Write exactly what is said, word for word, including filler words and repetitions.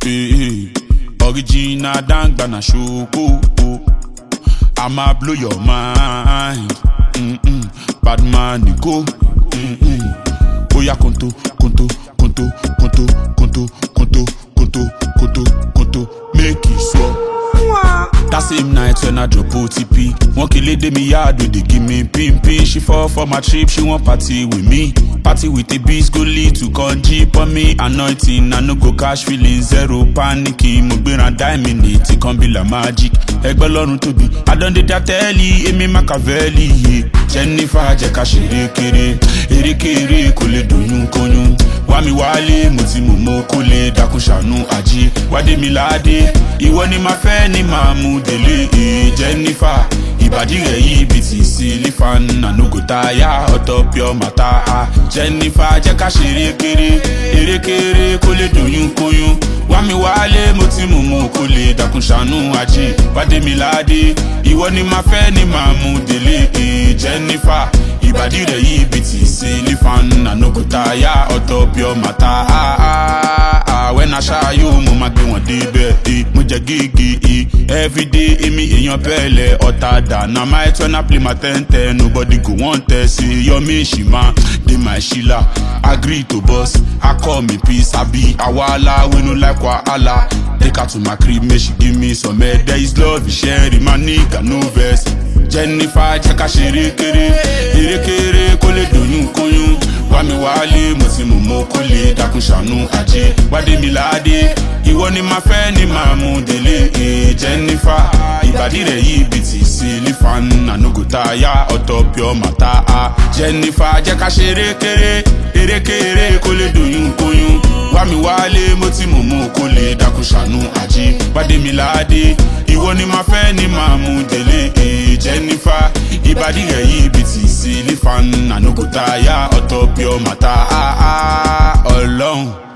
Hey, original Dangbana Shoko. I'ma blow your mind. Mm-mm. Bad man, you go. Mm-mm. Oya konto, konto, konto, konto, konto, konto, konto, konto, konto. Make it so. That same night when I drop O T P, one kill lady me yard with they give me pin pin. She fall for my trip, she want party with me. Party with the beast go lead to conji on me. Anointing, I no go cash feeling zero panicking. Mo gbera diamond it, it can be like magic. Egbe lorun to be, I done did that telly, Amy Machiavelli. Yeah. Jennifer jẹ́ ká ṣeré kéré, eré kéré kò lè dùnyún kóyún. Wá mi wálé, mo ti mú mo kó lè dákun ṣàánú ají. Wádé mi láàdé, ìwọ ni máa fẹ́ ni máa mú délé. Jennifer, ìbàdí rẹ̀ yìí bí ti sílífàn. I no go tire, ọ̀tọ̀ pure matter. Jennifer jẹ́ ká ṣeré kéré, eré kéré kò lè dùnyún kóyún. Wá mi wálé, mo ti mú mo kó lè dákun ṣàánú ají. Wádé mi láàdé, ìwọ ni máa fẹ́ ni máa mú délé. Jennifer, ìbàdí rẹ̀ yìí bí ti sílífàn. I no go tire, ọ̀tọ̀ pure matter. When I shy you, mo ma gbé wọn débẹ̀. Mo jẹ gígì everyday, èmi èèyàn bẹ́ẹ̀lẹ̀ ọ̀tàdà. Na my turn I play my ten ten, nobody go want test. Yomi Shima, dey my Sheila. Agree to boss, I call me peace. I be Awala, we no like wahala. Take her to my crib, make she give me some head. There is love, sharing my nigga, no verse. Jennifer, jẹ́ ká ṣeré kéré, eré kéré kó lè dùnyún kóyún. Wá mi wálé, mo ti mú mo kó lè dákun ṣàánú ajé. Wádé mi láàdé, ìwọ ni máa fẹ́ ni máa mú délé. Jennifer, ìbàdí rẹ̀ yìí bí ti sílífàn. I no go tire, ọ̀tọ̀ pure matter. Jennifer, jẹ́ ká ṣeré kéré, eré kéré kó lè dùnyún kóyún. Wá mi wálé, mo ti mú mo kó lè dákun ṣàánú ajé. Wádé mi láàdé, ìwọ ni máa fẹ́ ni máa mú délé. Jennifer, ìbàdí rẹ̀ yìí bí ti sílífàn. I no go tire, ọ̀tọ̀ pure matter. Ọlọ́run.